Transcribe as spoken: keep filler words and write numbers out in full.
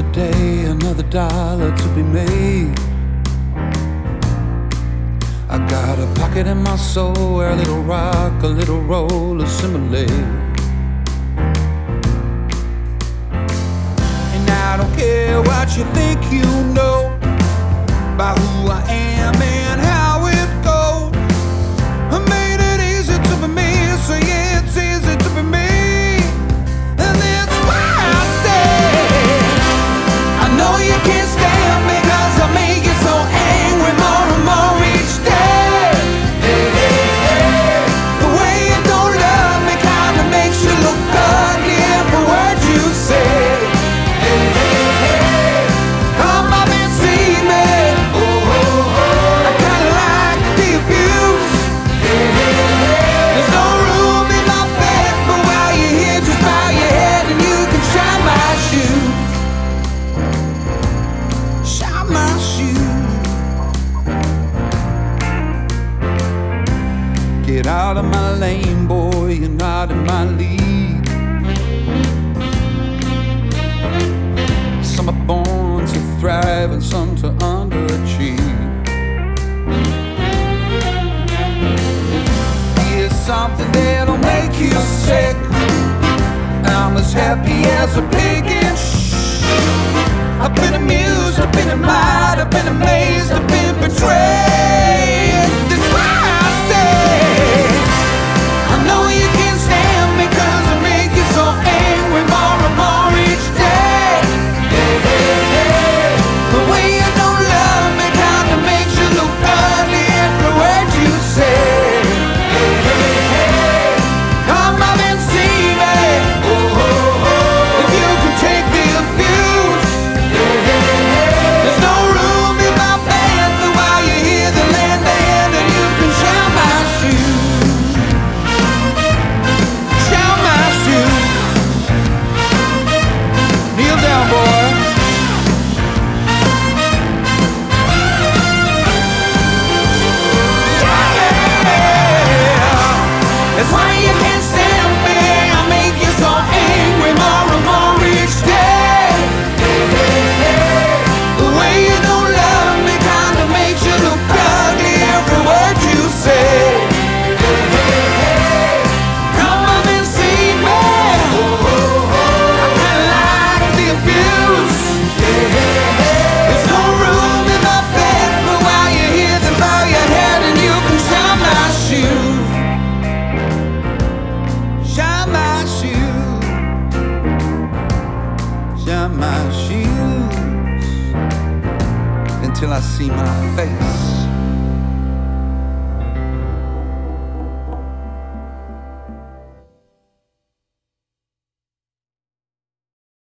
Another day, another dollar to be made. I got a pocket in my soul where a little rock, a little roll assimilate. And I don't care what you think you know about who I am and how it goes. I made it easy to be me, so yeah, it's easy to be me. And that's why I say I know you can't stand me, 'cause I make you so angry more and more each day. Hey, hey, hey. The way you don't love me kinda makes you look ugly every word you say. Hey, hey, hey. Come up and see me. Oh, oh, oh. I kinda like the abuse. Hey, hey, hey. There's no room in my bed, but while you're here, just bow your head and you can shine my shoes. Shine my shoes. Get out of my lane, boy, you're not in my league. Some are born to thrive and some to underachieve. Here's something that'll make you sick. I'm as happy as a pig in shh. I've been amused, I've been admired, I've been amazed, I've been betrayed. That's why I say I know you can't stand me, 'cause I make you so angry more and more each day. Hey, hey, hey. The way you don't love me kinda makes you look ugly every word you say. Hey, hey, hey. Come up and see me. Oh, oh, oh. If you can take the abuse. Hey, hey, hey. There's no room in my bed, but while you're here, then lend a hand and you can shine my shoes. Shine my shoes. Kneel down, boy. That's why you can't stand me. I make you so angry more and more each day. Hey, hey, hey. The way you don't love me kinda makes you look ugly every word you say. Hey, hey, hey. Come up and see me. Oh, oh, oh. I kinda like the abuse. Hey, hey, hey. There's no room in my bed, but while you're here, then bow your head and you can shine my shoes. Shine my shoes. Shine my shoes until I see my face.